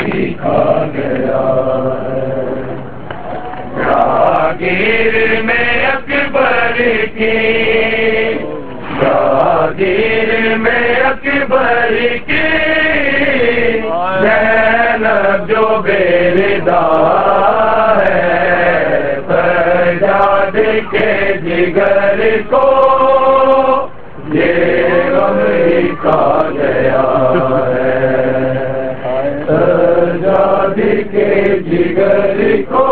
کھا گیا راہگیر میں اکبر کی راہگیر میں اکبر کی زینب جو بیردا ہے سجاد کے جگر کو یہ غم ہی کھا گیا ہے سجاد کے جگر کو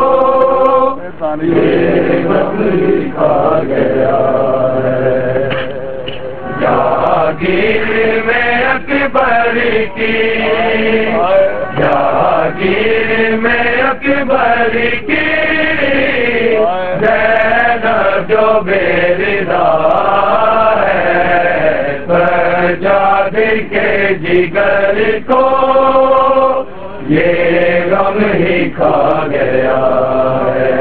یہ غم ہی کھا گیا ہے جاگیر میں اکبر کی جاگیر میں اکبر کی زینب جو بیردا ہے سجاد کے جگر کو یہ غم ہی کھا گیا ہے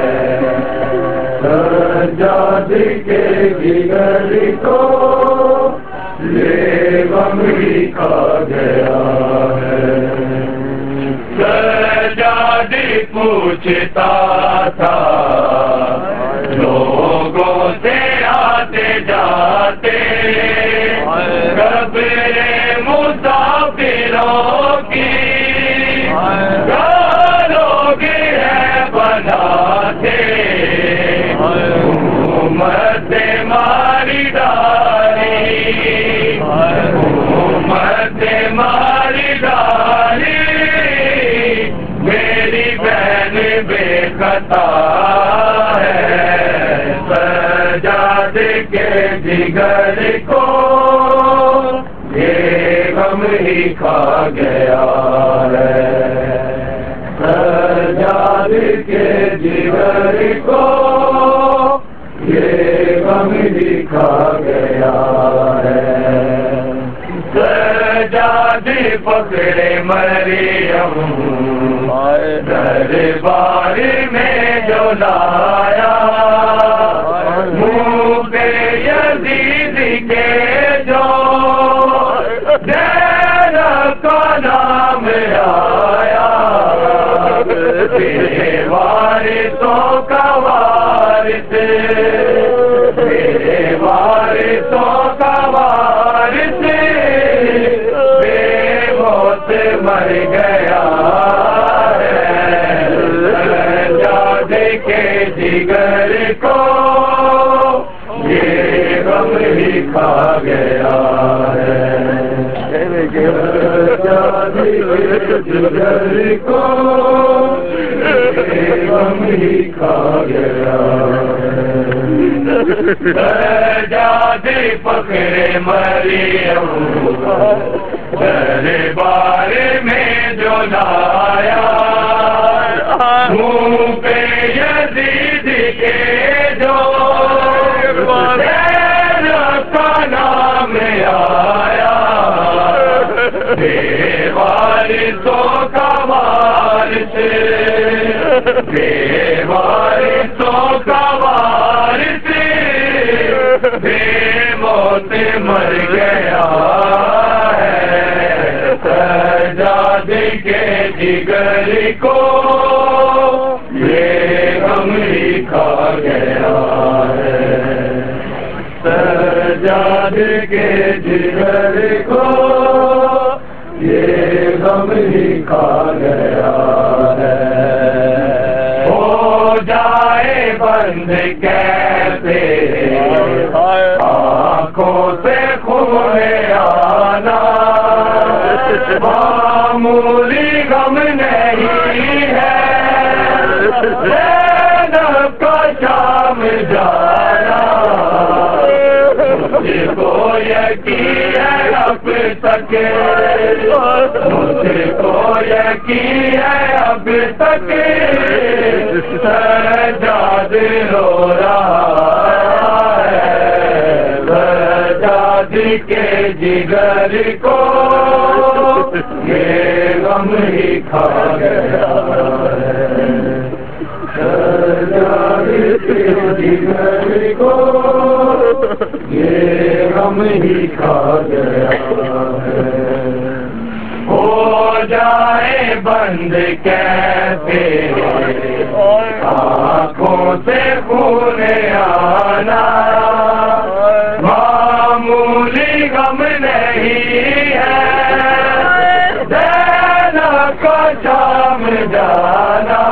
سجاد کے جگر کو یہ غم ہی کھا گیا ہے سجاد پوچھتا تھا لوگوں سے آتے جاتے قبر مسافروں کی لوگ ہیں بناتے امت ماری ڈالی امت ماری ڈالی میری بہن بے خطا ہے سجاد کے جگر کو یہ غم ہی کھا گیا ہے سجاد کے جگر کو یہ غم ہی کھا گیا ہے سجاد فخر مریم دربار میں جو لایا منہ پہ یزید کے جو زینب کا نام آیا تیرے وارثوں کا وارث تیرے وارثوں کا وارث بے موت مر گیا ہے سجاد کے جگر کو یہ غم ہی کھا گیا ہے سجاد کے جگر کو یہ غم ہی کھا گیا سجاد فخر مریم دربار میں جو لایا منہ پہ یزید کے جو زینب کا نام آیا بے وارثوں کا وارث بے وارثوں کا وارث بے موت مر گیا ہے سجاد کے جگر کو یہ غم ہی کھا گیا ہے سجاد کے جگر کو یہ غم ہی کھا گیا ہے ہو جائے بند کیسے آنکھوں سے خون آنا معمولی غم نہیں ہے زینب کا شام جانا مجھ کو یقین ہے اب تک مجھ کو یقین ہے اب تک سجاد رو رہا ہے سجاد کے جگر کو یہ غم ہی کھا گیا ہے سجاد کے جگر کو یہ غم ہی کھا گیا ہے ہو جائے بند بند کیسے آنکھوں سے خون آنا معمولی غم نہیں ہے، زینب کا شام جانا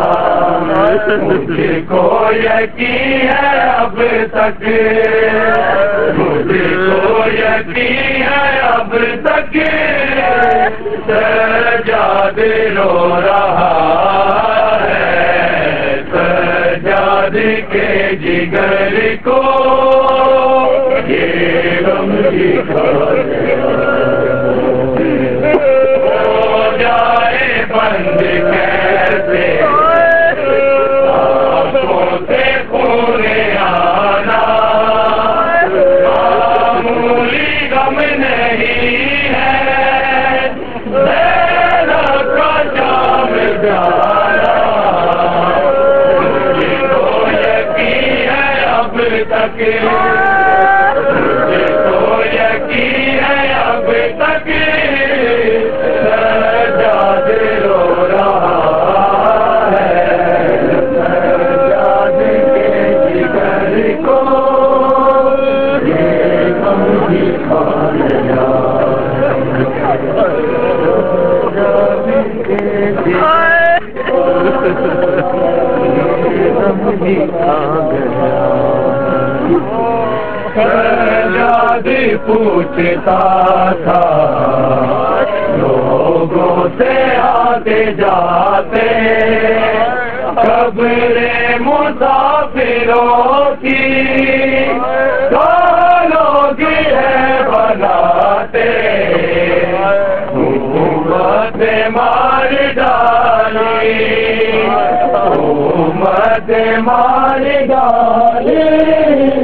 مجھ کو یقین ہے اب تک، مجھ کو یقین ہے اب تک، سجاد رو رہا ہے سجاد کے جگر کو یہ غم دکھا ہو جائے بند کیسے آنکھوں سے خون آنا معمولی غم نہیں ہے، زینب کا شام جانا مجھ کو یقین ہے اب تک، مجھ کو یقین ہے اب تک، سجاد رو رہا ہے سجاد کے جگر کو یہ غم دکھا گیا، سجاد پوچھتا تھا لوگوں سے آتے جاتے قبر مسافروں کی لوگ ہے بناتے، حکومت مار ڈالی، حکومت مار ڈالی